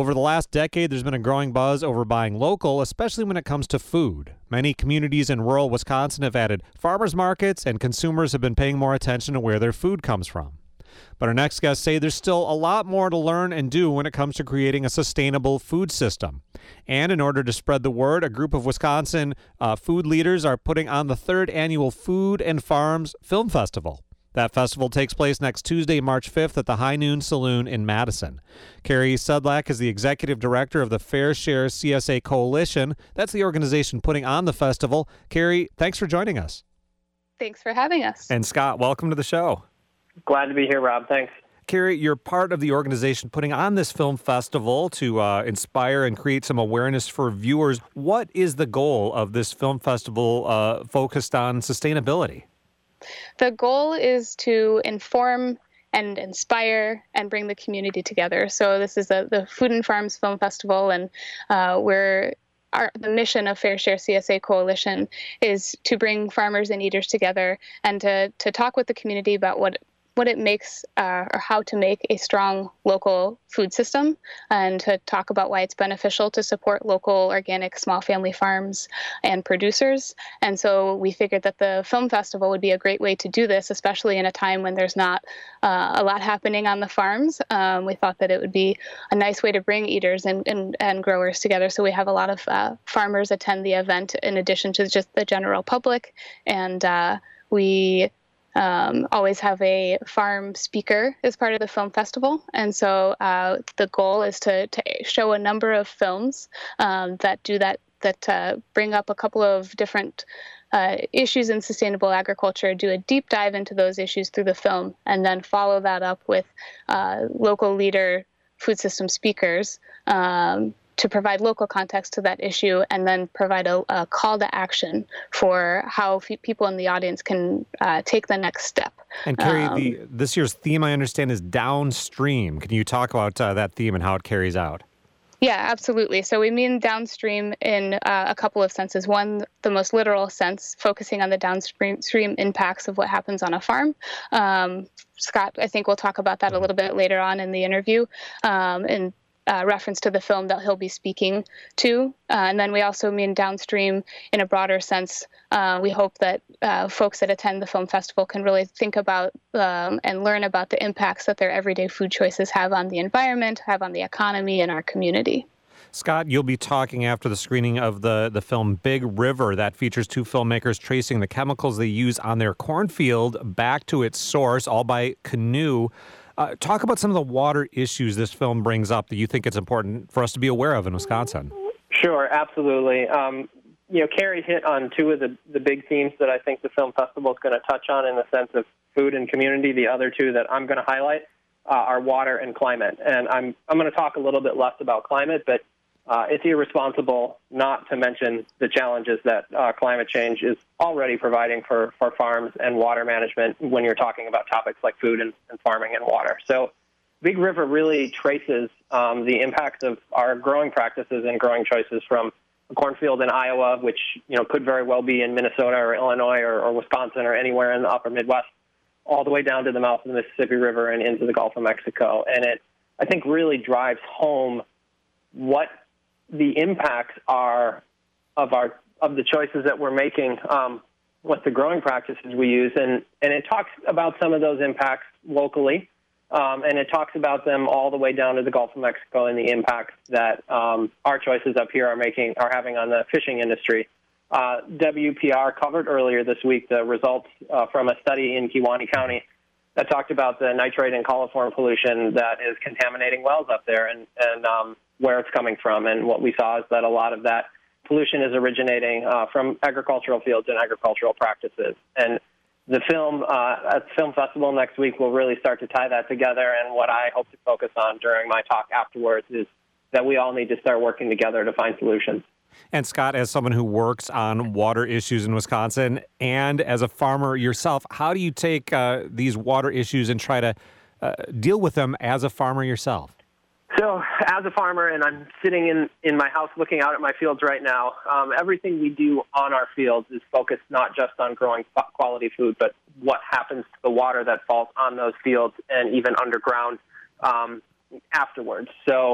Over the last decade, there's been a growing buzz over buying local, especially when it comes to food. Many communities in rural Wisconsin have added farmers markets, and consumers have been paying more attention to where their food comes from. But our next guests say there's still a lot more to learn and do when it comes to creating a sustainable food system. And in order to spread the word, a group of Wisconsin food leaders are putting on the third annual Food and Farms Film Festival. That festival takes place next Tuesday, March 5th at the High Noon Saloon in Madison. Carrie Sedlak is the executive director of the Fair Share CSA Coalition. That's the organization putting on the festival. Carrie, thanks for joining us. Thanks for having us. And Scott, welcome to the show. Glad to be here, Rob. Thanks. Carrie, you're part of the organization putting on this film festival to inspire and create some awareness for viewers. What is the goal of this film festival focused on sustainability? The goal is to inform and inspire and bring the community together. So this is the Food and Farms Film Festival, and the mission of Fair Share CSA Coalition is to bring farmers and eaters together and to talk with the community about what it makes or how to make a strong local food system, and to talk about why it's beneficial to support local organic small family farms and producers. And so we figured that the film festival would be a great way to do this, especially in a time when there's not a lot happening on the farms. We thought that it would be a nice way to bring eaters and growers together. So we have a lot of farmers attend the event in addition to just the general public. And we always have a farm speaker as part of the film festival. And so the goal is to show a number of films that bring up a couple of different issues in sustainable agriculture, do a deep dive into those issues through the film, and then follow that up with local leader food system speakers to provide local context to that issue, and then provide a call to action for how people in the audience can take the next step. And Carrie, this year's theme, I understand, is downstream. Can you talk about that theme and how it carries out? Yeah, absolutely. So we mean downstream in a couple of senses. One, the most literal sense, focusing on the downstream impacts of what happens on a farm. Scott, I think we'll talk about that a little bit later on in the interview. And reference to the film that he'll be speaking to. And then we also mean downstream in a broader sense. We hope that folks that attend the film festival can really think about and learn about the impacts that their everyday food choices have on the environment, have on the economy and our community. Scott, you'll be talking after the screening of the film Big River that features two filmmakers tracing the chemicals they use on their cornfield back to its source, all by canoe. Talk about some of the water issues this film brings up that you think it's important for us to be aware of in Wisconsin. Sure, absolutely. Carrie hit on two of the big themes that I think the film festival is going to touch on in the sense of food and community. The other two that I'm going to highlight are water and climate. And I'm going to talk a little bit less about climate, but it's irresponsible not to mention the challenges that climate change is already providing for farms and water management when you're talking about topics like food and farming and water. So Big River really traces the impacts of our growing practices and growing choices from a cornfield in Iowa, which could very well be in Minnesota or Illinois or Wisconsin or anywhere in the upper Midwest, all the way down to the mouth of the Mississippi River and into the Gulf of Mexico. And it, I think, really drives home what the impacts are of the choices that we're making, what the growing practices we use, and it talks about some of those impacts locally, and it talks about them all the way down to the Gulf of Mexico and the impacts that our choices up here are having on the fishing industry. WPR covered earlier this week the results from a study in Kewaunee County that talked about the nitrate and coliform pollution that is contaminating wells up there and where it's coming from. And what we saw is that a lot of that pollution is originating from agricultural fields and agricultural practices. And the film at the film festival next week will really start to tie that together. And what I hope to focus on during my talk afterwards is that we all need to start working together to find solutions. And Scott, as someone who works on water issues in Wisconsin and as a farmer yourself, how do you take these water issues and try to deal with them as a farmer yourself? So as a farmer, and I'm sitting in my house looking out at my fields right now, everything we do on our fields is focused not just on growing quality food, but what happens to the water that falls on those fields and even underground afterwards. So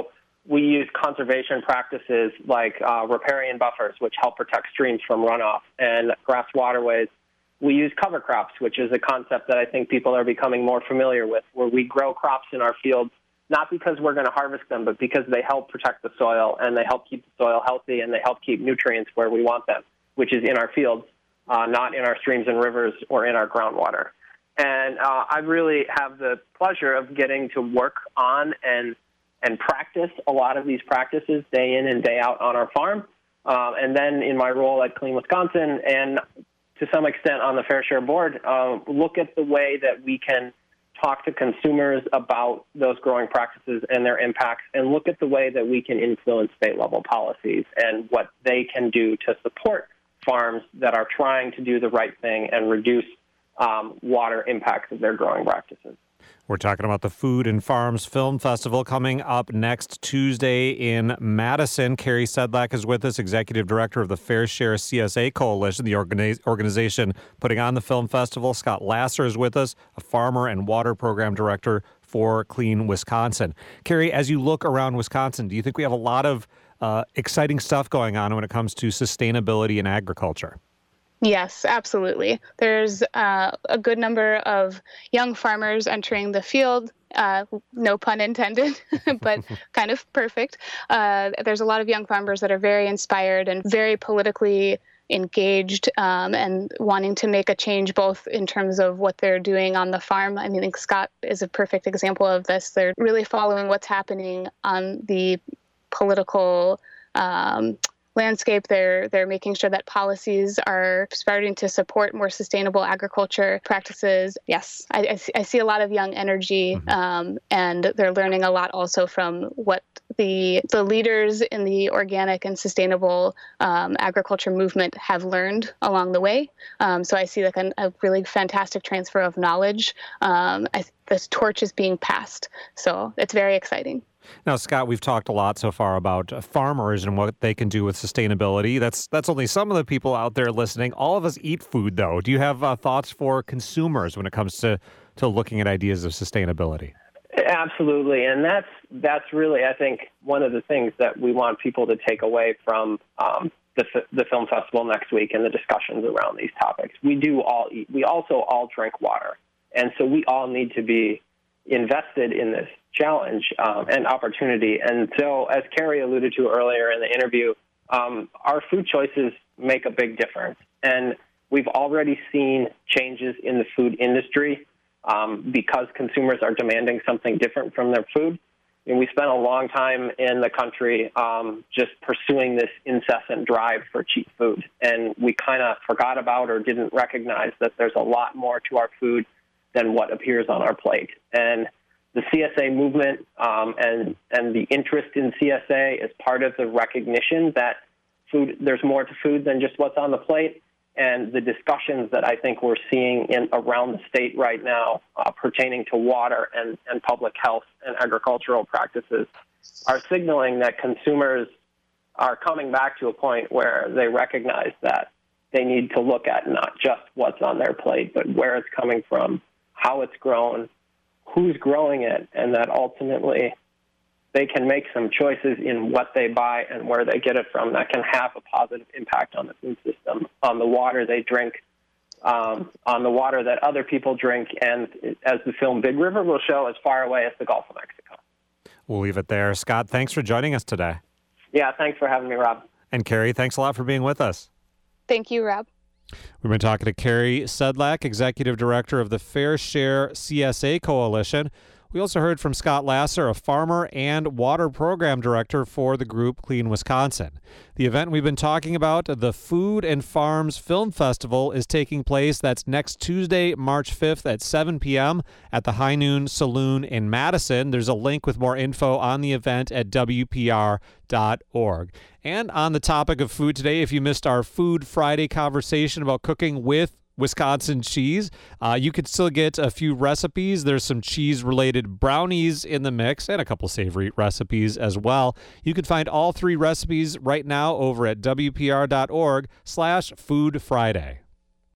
we use conservation practices like riparian buffers, which help protect streams from runoff, and grass waterways. We use cover crops, which is a concept that I think people are becoming more familiar with, where we grow crops in our fields, not because we're going to harvest them, but because they help protect the soil, and they help keep the soil healthy, and they help keep nutrients where we want them, which is in our fields, not in our streams and rivers or in our groundwater. And I really have the pleasure of getting to work on and practice a lot of these practices day in and day out on our farm. And then in my role at Clean Wisconsin, and to some extent on the Fair Share Board, look at the way that we can talk to consumers about those growing practices and their impacts, and look at the way that we can influence state-level policies and what they can do to support farms that are trying to do the right thing and reduce water impacts of their growing practices. We're talking about the Food and Farms Film Festival coming up next Tuesday in Madison. Carrie Sedlak is with us, Executive Director of the Fair Share CSA Coalition, the organization putting on the film festival. Scott Lasser is with us, a Farmer and Water Program Director for Clean Wisconsin. Carrie, as you look around Wisconsin, do you think we have a lot of exciting stuff going on when it comes to sustainability in agriculture? Yes, absolutely. There's a good number of young farmers entering the field, no pun intended, but kind of perfect. There's a lot of young farmers that are very inspired and very politically engaged and wanting to make a change, both in terms of what they're doing on the farm. I think Scott is a perfect example of this. They're really following what's happening on the political landscape. They're making sure that policies are starting to support more sustainable agriculture practices. Yes, I see a lot of young energy, and they're learning a lot also from what the leaders in the organic and sustainable agriculture movement have learned along the way. So I see like a really fantastic transfer of knowledge. This torch is being passed, so it's very exciting. Now, Scott, we've talked a lot so far about farmers and what they can do with sustainability. That's only some of the people out there listening. All of us eat food, though. Do you have thoughts for consumers when it comes to looking at ideas of sustainability? Absolutely, and that's really, I think, one of the things that we want people to take away from the film festival next week and the discussions around these topics. We do all eat. We also all drink water, and so we all need to be invested in this challenge and opportunity. And so, as Carrie alluded to earlier in the interview, our food choices make a big difference. And we've already seen changes in the food industry because consumers are demanding something different from their food. And we spent a long time in the country just pursuing this incessant drive for cheap food. And we kind of forgot about or didn't recognize that there's a lot more to our food than what appears on our plate. And the CSA movement and the interest in CSA is part of the recognition that there's more to food than just what's on the plate. And the discussions that I think we're seeing around the state right now pertaining to water and public health and agricultural practices are signaling that consumers are coming back to a point where they recognize that they need to look at not just what's on their plate, but where it's coming from, how it's grown, who's growing it, and that ultimately they can make some choices in what they buy and where they get it from that can have a positive impact on the food system, on the water they drink, on the water that other people drink, and as the film Big River will show, as far away as the Gulf of Mexico. We'll leave it there. Scott, thanks for joining us today. Yeah, thanks for having me, Rob. And Carrie, thanks a lot for being with us. Thank you, Rob. We've been talking to Carrie Sedlak, Executive Director of the Fair Share CSA Coalition. We also heard from Scott Lasser, a Farmer and Water Program Director for the group Clean Wisconsin. The event we've been talking about, the Food and Farms Film Festival, is taking place. That's next Tuesday, March 5th at 7 p.m. at the High Noon Saloon in Madison. There's a link with more info on the event at WPR.org. And on the topic of food today, if you missed our Food Friday conversation about cooking with Wisconsin cheese, you could still get a few recipes. There's some cheese-related brownies in the mix and a couple savory recipes as well. You can find all three recipes right now over at WPR.org/Food Friday.